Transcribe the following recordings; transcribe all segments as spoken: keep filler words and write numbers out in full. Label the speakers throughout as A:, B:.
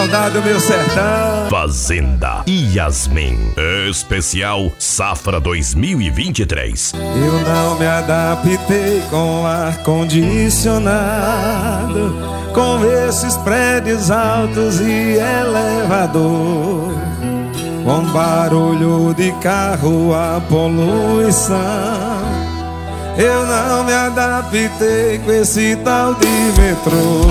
A: saudade do meu sertão.
B: Fazenda Yasmin, especial Safra dois mil e vinte e três.
A: Eu não me adaptei com ar condicionado, com esses prédios altos e elevador, com barulho de carro, a poluição. Eu não me adaptei com esse tal de metrô.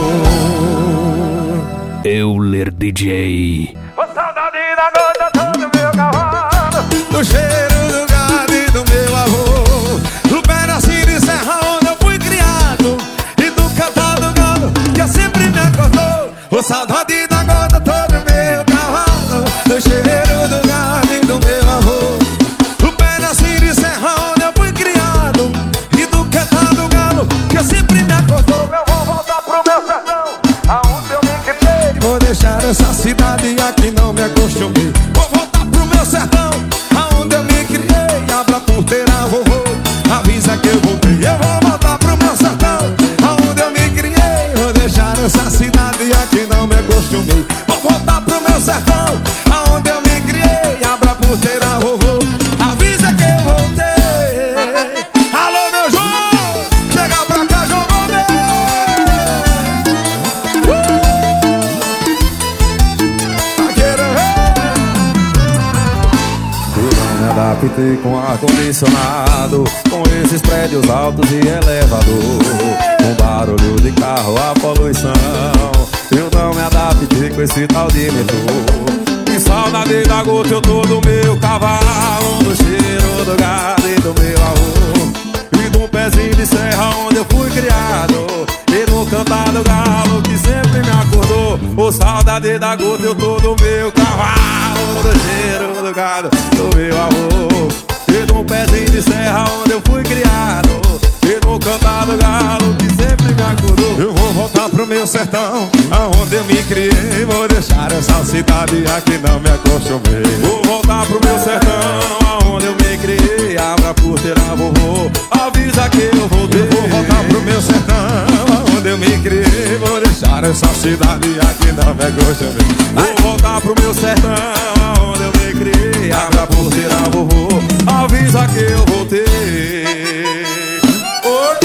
C: Euler D J.
A: Ô saudade da gota do meu cavalo, do cheiro do gado e do meu avô, do pedacinho de serra onde eu fui criado e do cantar do galo que sempre me acordou. Ô saudade da gota do meu cavalo, do cheiro do gado e do meu avô, do pedacinho de serra onde eu fui criado e do cantar do galo que sempre me acordou. Eu vou voltar pro meu sertão, aonde eu me criei. Vou deixar essa cidade aqui, não me acostumei. Vou voltar pro meu sertão, aonde eu me criei. Abra a porteira, vovô, avisa que eu voltei. Eu vou voltar pro meu sertão, aonde eu me criei. Vou deixar essa cidade aqui, não me acostumei. Vou voltar pro meu sertão, aonde eu me criei. Abra a porteira, vovô, avisa que eu voltei. Alô, meu João, chega pra cá, João Gomes. Adaptei com ar-condicionado, com esses prédios altos e elevador, com barulho de carro, a poluição. Eu não me adaptei com esse tal de metrô. Que saudade da gota eu tô do meu cavalo, do cheiro do gado e do meu avô, e do pezinho de serra onde eu fui criado, e no cantar do galo que sempre me acordou. Ô saudade da gota eu tô do meu cavalo, do cheiro do gado do meu avô, e no pezinho de serra onde eu fui criado, e no cantar do galo que sempre me acordou. Eu vou voltar pro meu sertão, aonde eu me criei. Vou deixar essa cidade aqui, não me acostumei. Vou voltar pro meu sertão, aonde eu me criei. Abra a porteira, vovô, avisa que eu voltei. Eu vou voltar pro meu sertão, aonde eu me criei. Vou deixar essa cidade aqui, não me acostumei. Vou voltar pro meu sertão, aonde eu me criei. Abra a porteira, vovô, avisa que eu voltei. Oi.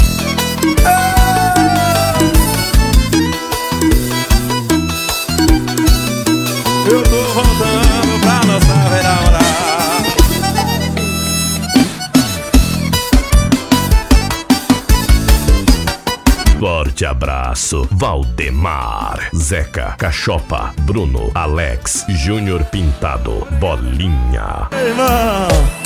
A: Eu tô voltando pra nossa velha morar.
B: Forte abraço, Valdemar, Zeca, Cachopa, Bruno, Alex, Júnior Pintado, Bolinha.
A: Irmão,